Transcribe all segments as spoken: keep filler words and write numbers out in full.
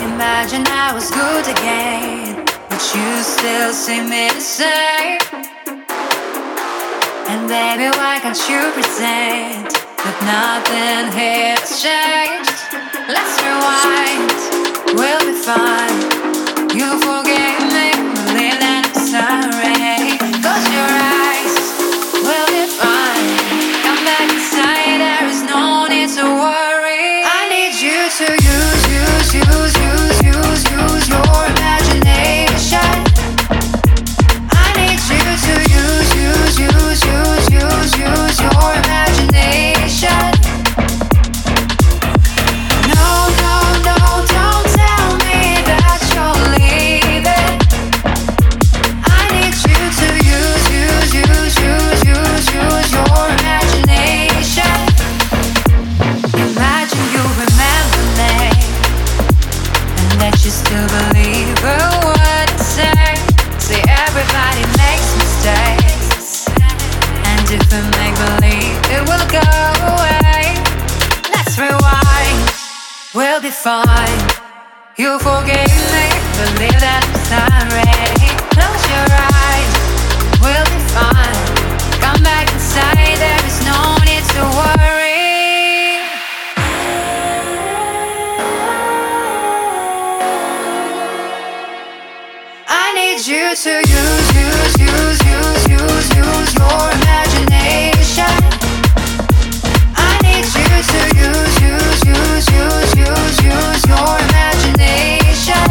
Imagine I was good again, but you still see me the same. And baby, why can't you pretend that nothing here has changed? Let's rewind, we'll be fine. You forgave me, believe that it's alright. Close your eyes, we'll be fine. Come back inside, there is no need to worry. I need you to use, use, use, use, use, use your imagination. I need you to use, use, use, use, use, use your imagination. No, no, no, don't tell me that you're leaving. I need you to use, use, use, use, use, use your imagination. Imagine you remember me, and that you still believe in what I say. See, everybody makes mistakes, and if we make believe, it will go away. Let's rewind, we'll be fine. You forgave me, believe that I'm sorry. Close your eyes, we'll be fine. Come back inside, there is no need to worry. I need you to use, use, use, use, use, use your imagination. I need you to use, use, use, use, use, use your imagination.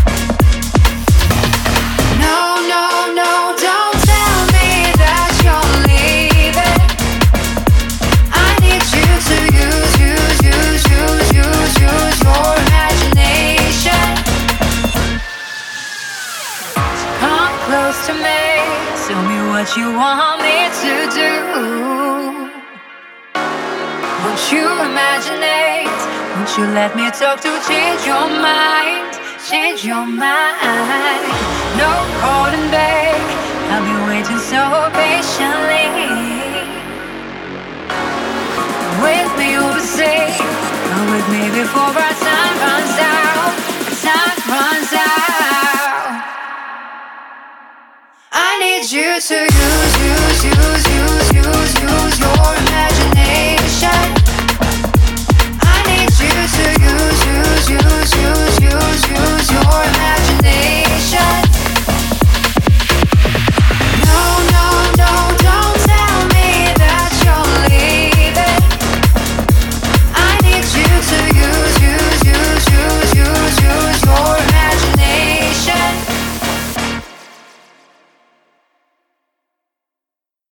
No, no, no, don't tell me that you're leaving. I need you to use, use, use, use, use, use your imagination. Come close to me, tell me what you want me to do. Won't you imagine it? Won't you let me talk to change your mind? Change your mind. No holding back, I'll be waiting so patiently. With me you'll be safe. Come with me before our time runs out. Time runs out. I need you to use you.